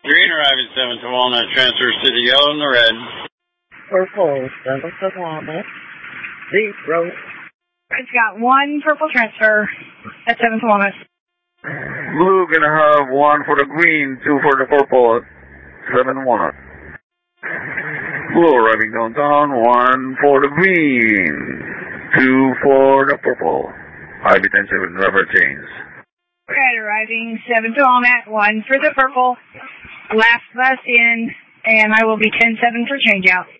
Green arriving 7 to Walnut, transfers to the yellow and the red. Purple, 7 to Walnut. 0. It's got 1 purple transfer at 7 to Walnut. Blue gonna have 1 for the green, 2 for the purple, 7 Walnut. Blue arriving downtown, 1 for the green, 2 for the purple. IB-10-7, rubber chains. Red arriving 7 to Walnut, 1 for the purple. Last bus in, and I will be 10-7 for change out.